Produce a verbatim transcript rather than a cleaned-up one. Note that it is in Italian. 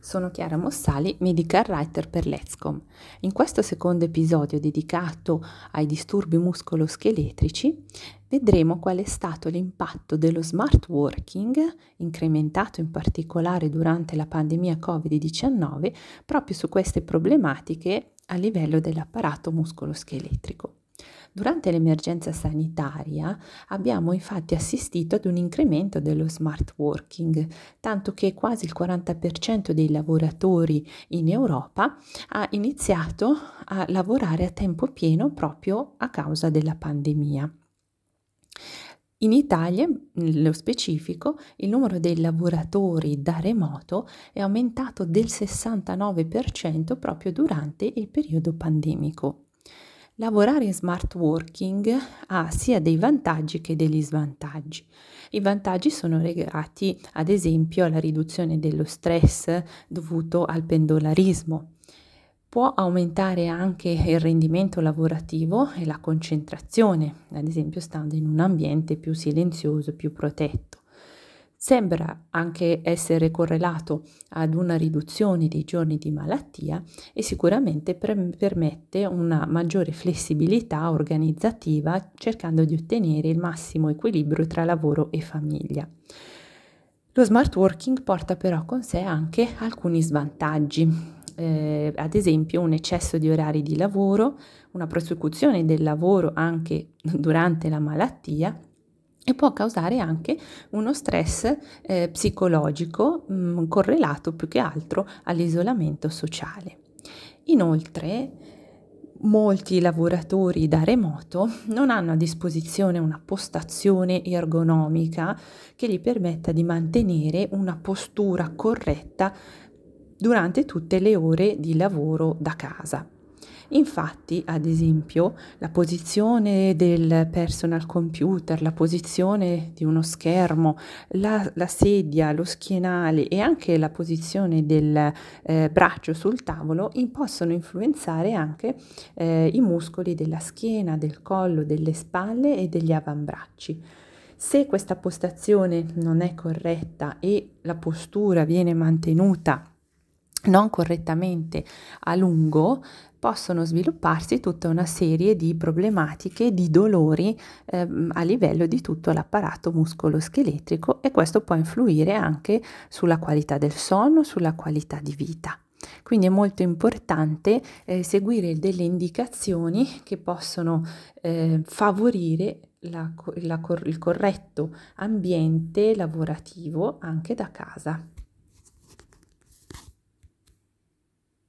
Sono Chiara Mossali, medical writer per Letscom. In questo secondo episodio dedicato ai disturbi muscoloscheletrici vedremo qual è stato l'impatto dello smart working, incrementato in particolare durante la pandemia covid diciannove, proprio su queste problematiche a livello dell'apparato muscoloscheletrico. Durante l'emergenza sanitaria abbiamo infatti assistito ad un incremento dello smart working, tanto che quasi il quaranta per cento dei lavoratori in Europa ha iniziato a lavorare a tempo pieno proprio a causa della pandemia. In Italia, nello specifico, il numero dei lavoratori da remoto è aumentato del sessantanove per cento proprio durante il periodo pandemico. Lavorare in smart working ha sia dei vantaggi che degli svantaggi. I vantaggi sono legati ad esempio alla riduzione dello stress dovuto al pendolarismo. Può aumentare anche il rendimento lavorativo e la concentrazione, ad esempio stando in un ambiente più silenzioso, più protetto. Sembra anche essere correlato ad una riduzione dei giorni di malattia e sicuramente pre- permette una maggiore flessibilità organizzativa, cercando di ottenere il massimo equilibrio tra lavoro e famiglia. Lo smart working porta però con sé anche alcuni svantaggi, eh, ad esempio un eccesso di orari di lavoro, una prosecuzione del lavoro anche durante la malattia, e può causare anche uno stress eh, psicologico mh, correlato più che altro all'isolamento sociale. Inoltre, molti lavoratori da remoto non hanno a disposizione una postazione ergonomica che gli permetta di mantenere una postura corretta durante tutte le ore di lavoro da casa. Infatti, ad esempio, la posizione del personal computer, la posizione di uno schermo, la, la sedia, lo schienale e anche la posizione del eh, braccio sul tavolo in, possono influenzare anche eh, i muscoli della schiena, del collo, delle spalle e degli avambracci. Se questa postazione non è corretta e la postura viene mantenuta non correttamente a lungo, possono svilupparsi tutta una serie di problematiche, di dolori eh, a livello di tutto l'apparato muscoloscheletrico, e questo può influire anche sulla qualità del sonno, sulla qualità di vita. Quindi è molto importante eh, seguire delle indicazioni che possono eh, favorire la, la, il corretto ambiente lavorativo anche da casa.